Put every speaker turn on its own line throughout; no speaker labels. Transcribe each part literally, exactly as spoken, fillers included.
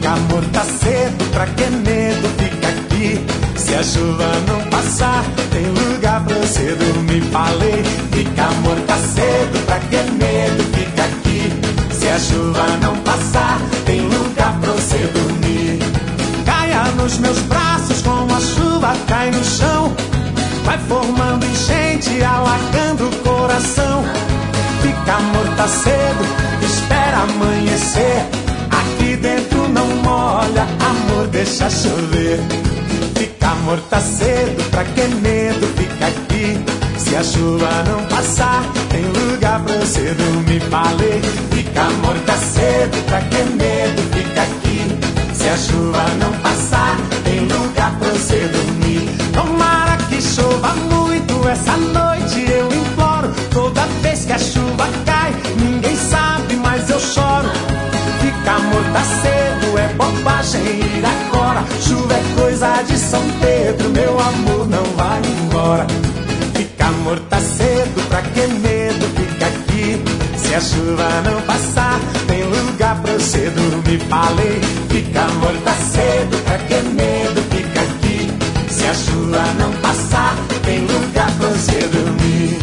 Fica amor, tá cedo, pra que medo? Fica aqui. Se a chuva não passar, tem lugar pra você dormir. Falei, fica amor, tá cedo, pra que medo? Fica aqui. Se a chuva não passar, tem lugar pra você dormir. Caia nos meus braços como a chuva cai no chão. Vai formando enchente, alagando o coração. Fica amor, tá cedo, espera amanhecer. Aqui dentro não molha, amor, deixa chover. Fica amor, tá cedo, pra que medo? Fica aqui. Se a chuva não passar, tem lugar pra você dormir. Falei, fica amor, tá cedo, pra que medo? Fica aqui. Se a chuva não passar, tem lugar pra você dormir. Tomara que chova muito essa noite, eu imploro. Toda vez que a chuva cai, ninguém sabe, mas eu choro. Fica amor, tá cedo, é bobagem ir agora. Chuva é coisa de São Pedro, meu amor, não vai embora. Fica amor, tá cedo, pra que medo? Fica aqui. Se a chuva não passar, tem lugar pra você dormir. Falei, fica amor, tá cedo, pra que medo? Fica aqui. Se a chuva não passar, tem lugar pra você dormir.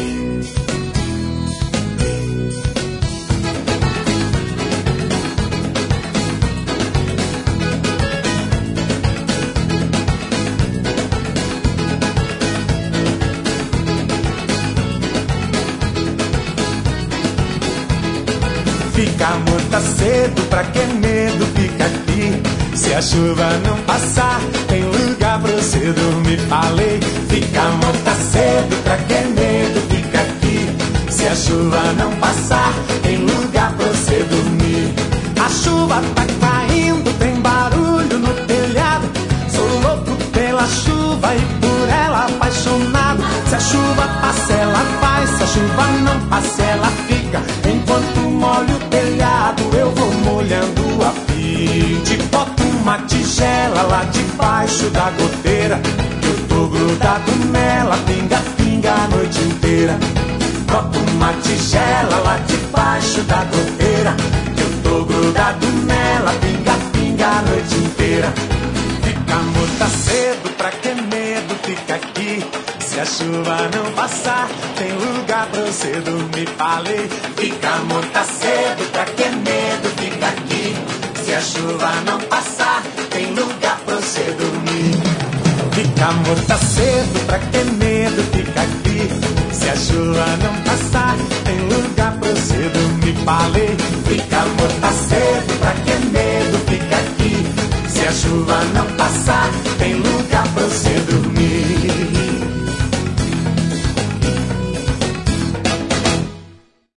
Fica amor, tá cedo, pra que medo? Fica aqui. Se a chuva não passar, tem lugar pra você dormir. Falei, fica amor, tá cedo, pra que medo? Fica aqui. Se a chuva não passar, tem lugar pra você dormir. A chuva tá caindo, tem barulho no telhado. Sou louco pela chuva e por ela apaixonado. Se a chuva passa, ela vai. Se a chuva não passa, ela fica. Enquanto molho o telhado, eu vou molhando a fio. Te boto uma tigela lá debaixo da goteira. Eu tô grudado nela, pinga, pinga a noite inteira. Boto uma tigela lá debaixo da goteira. Eu tô grudado nela, pinga, pinga a noite inteira. Fica amor, tá cedo, pra que medo? Fica aqui. Se a chuva não passar, tem lugar pra você dormir. Falei, fica amor, tá cedo, pra que medo? Fica aqui. Se a chuva não passar, tem lugar pra você dormir. Fica amor, tá cedo, pra que medo? Fica aqui. Se a chuva não passar, tem lugar pra você dormir. Falei, fica amor, tá cedo, pra